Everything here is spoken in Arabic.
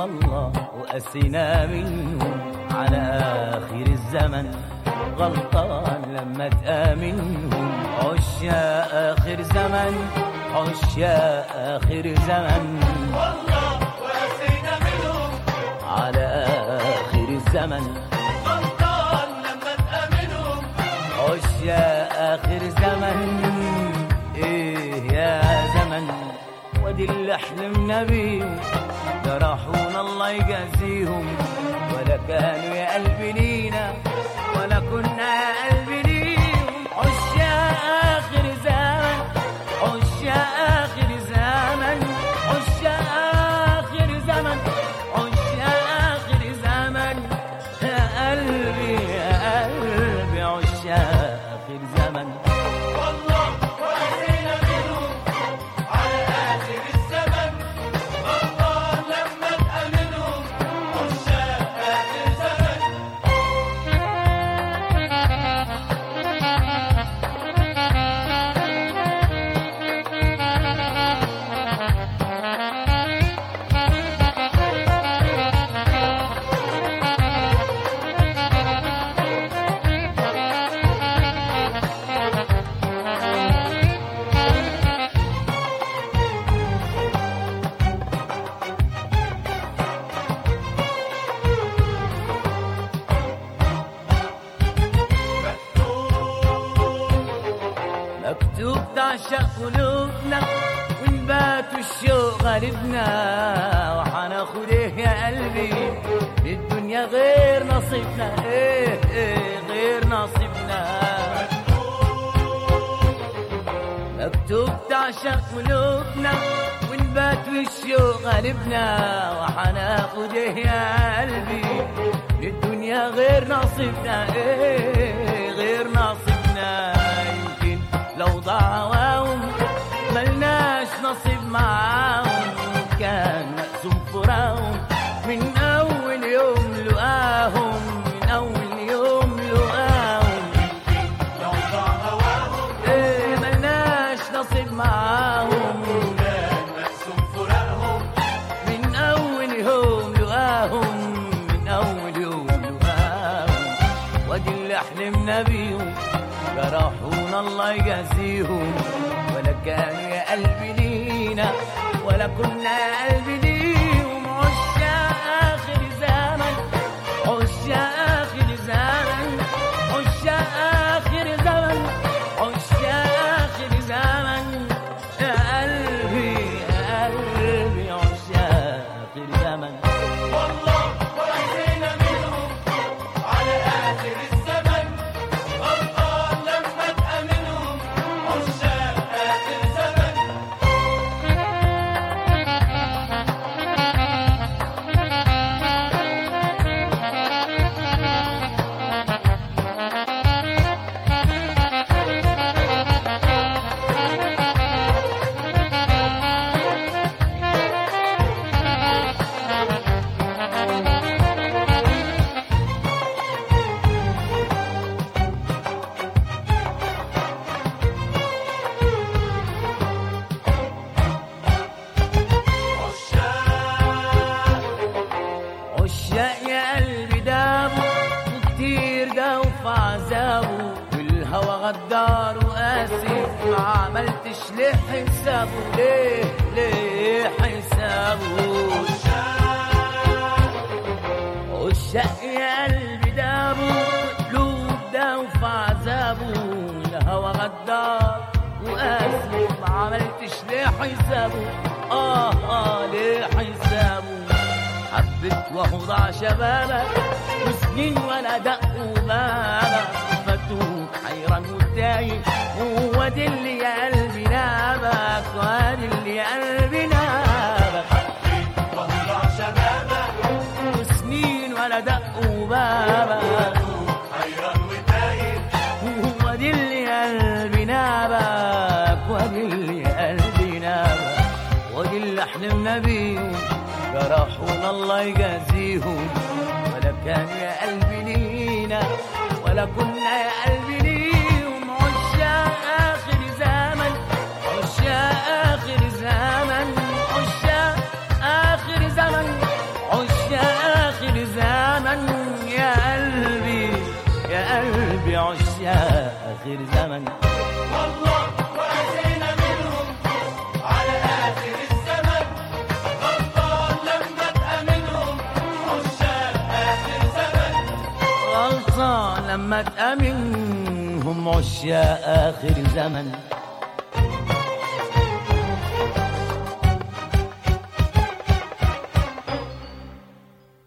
والله وقسينا منهم على آخر الزمن. غلطان لما تآمنهم عشاق آخر زمن، عشاق آخر زمن. والله وقسينا منهم على آخر الزمن. غلطان لما تآمنهم عشاق آخر زمن. إيه يا زمن ودي اللي حلمنا بيهم جرحونا الله يجازيهم. ولا كانوا يا قلبي لينا ولا كنا يا قلبي ليهم. عشاق آخر زمن، عشاق آخر زمن، عشاق آخر زمن، عشاق آخر زمن. يا قلبي يا قلبي عشاق آخر زمن. والله وقسينا منهم على آخر الزمن. غلطان لما تآمنهم عشاق آخر زمن. مكتوب تعشق قلوبنا ونبات الشوق غالبنا. وحناخد ايه يا قلبي الدنيا غير نصيبنا. ايه ايه غير نصيبنا. مكتوب تعشق قلوبنا ونبات الشوق غالبنا. وحناخد ايه يا قلبي الدنيا غير نصيبنا. ايه غير نصيبنا. يمكن لو ضاعوا ملناش نصيب معاهم. كان مقسوم فراهم من أول يوم لقاهم، من أول يوم لقاهم. لو ضاع هواهم إيه ملناش نصيب معاهم. كان مقسوم فراقهم من أول يوم لقاهم، من أول يوم لقاهم. وادي اللي حلمنا بيهم جرحونا الله يجازيهم. ولا كانوا يا قلبي لينا ولا كنا يا قلبي ليهم. عشاق آخر زمن، عشاق آخر زمن، عشاق آخر زمن، عشاق آخر زمن. يا قلبي يا قلبي عشاق آخر زمن. والله وقسينا منهم على آخر الزمن. غلطان لما تآمنهم عشاق آخر زمن. عشاق يا قلبي دابوا وكتير جاوا في عذابه. والهوى غدار وقاسي ما عملتش ليه حسابه. ليه ليه حسابه. عشاق يا قلبي دابوا قلوب داوا في عذابه. الهوى غدار وقاسي ما عملتش ليه حسابه. ليه حسابه. حبت وهو ضاع شبابك وسنين ولا دقوا بابك. فتوك حيران وتايه هو دي اللي يا قلبي نابك. وادي اللي يا قلبي نابك. وضع شبابك وسنين ولا دقوا بابك. حيران وتايه هو دي اللي يا قلبي نابك. وادي اللي يا قلبي نابك. ودي اللي حلمنا بيهم جرحونا الله يجازيهم. ولا كان يا قلبي لينا ولا كنا يا قلبي ليهم. عشاق آخر زمن، عشاق آخر زمن، عشاق آخر زمن، آخر زمن. والله وأتينا منهم على آخر الزمن، غلطان لما تأمنهم عشاق آخر زمن. غلطان لما تأمنهم عشاق آخر زمن.